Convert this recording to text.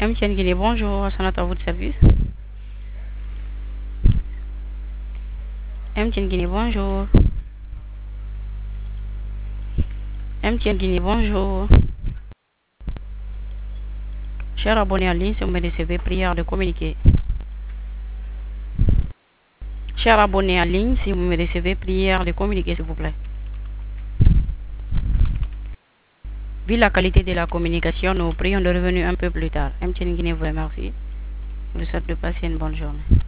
MTN Guinée, bonjour, sonate à votre service. MTN Guinée, bonjour. MTN Guinée, bonjour. Cher abonné en ligne, si vous me recevez, prière de communiquer. Cher abonné en ligne, si vous me recevez, prière de communiquer, s'il vous plaît. Vu la qualité de la communication, nous prions de revenir un peu plus tard. MTN Guinée vous remercie. Je vous souhaite de passer une bonne journée.